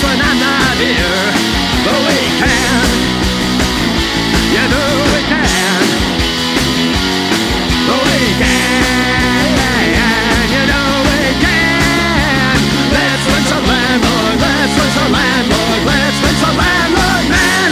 when I'm not here. But we can, you know we can. But we can, you know we can. Let's win some landlord, let's win some landlord, let's win some landlord, man.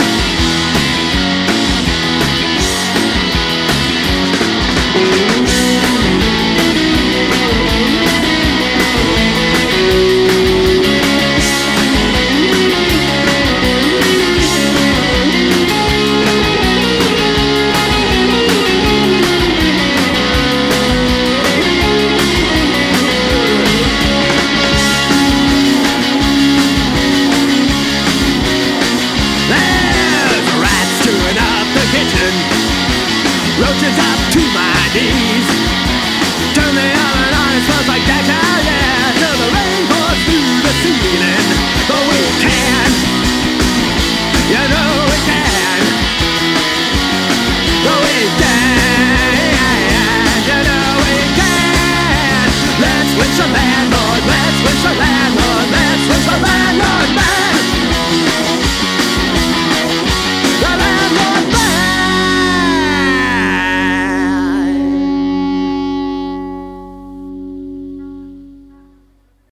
Roaches up to my knees. Turn the oven on, it smells like gas, yeah. Till the rain pours through the ceiling. But we can, you know